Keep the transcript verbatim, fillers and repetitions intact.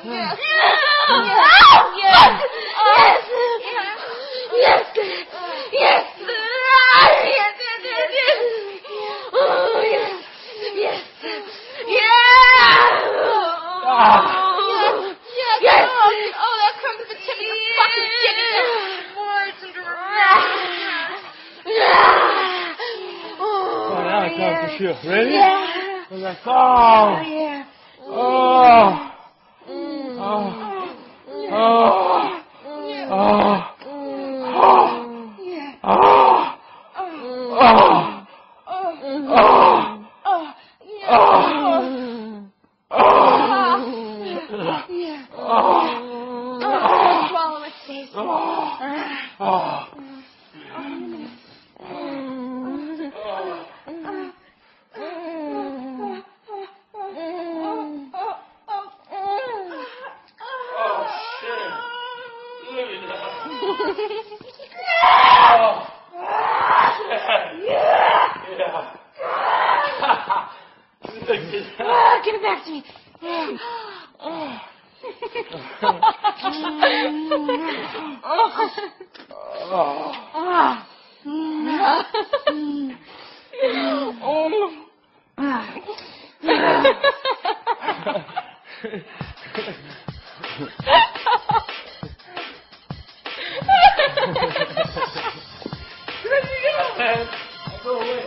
Yes. Yes. Yes. Yes. Yes. Yes. Yes. Yes. Yes. Oh, yes. Yes. Yeah. Yes. Yes. Yes. Oh, oh, that comes the tip of the fucking chicken. Words and Oh, now it comes to shoot. Ready? Yeah. And that's all. Yeah. Oh. Oh. Oh. Oh. Oh. Oh. Oh. Oh. Swallow it, Stacey. Oh. Oh, give it back to me. Oh. Oh. Go away.